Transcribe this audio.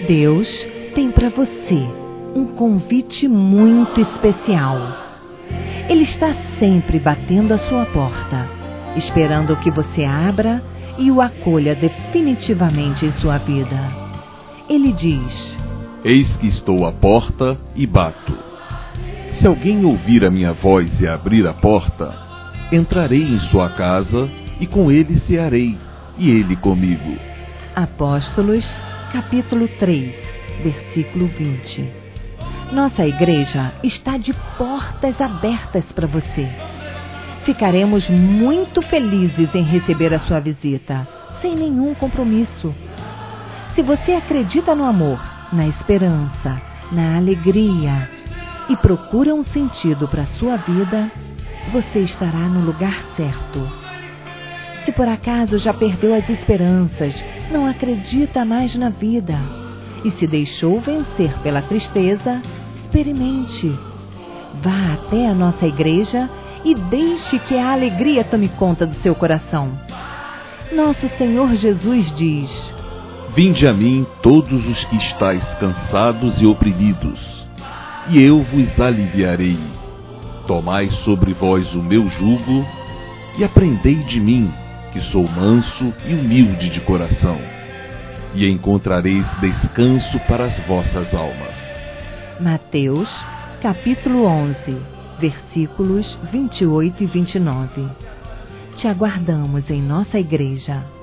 Deus tem para você um convite muito especial. Ele está sempre batendo à sua porta, esperando que você abra e o acolha definitivamente em sua vida. Ele diz: Eis que estou à porta e bato. Se alguém ouvir a minha voz e abrir a porta, entrarei em sua casa e com ele cearei, e ele comigo. Apóstolos, capítulo 3, versículo 20. Nossa igreja está de portas abertas para você. Ficaremos muito felizes em receber a sua visita, sem nenhum compromisso. Se você acredita no amor, na esperança, na alegria e procura um sentido para a sua vida, você estará no lugar certo. Se por acaso já perdeu as esperanças, não acredita mais na vida e se deixou vencer pela tristeza, experimente. Vá até a nossa igreja e deixe que a alegria tome conta do seu coração. Nosso Senhor Jesus diz: Vinde a mim todos os que estáis cansados e oprimidos, e eu vos aliviarei. Tomai sobre vós o meu jugo e aprendei de mim, que sou manso e humilde de coração, e encontrareis descanso para as vossas almas. Mateus, capítulo 11, versículos 28 e 29. Te aguardamos em nossa igreja.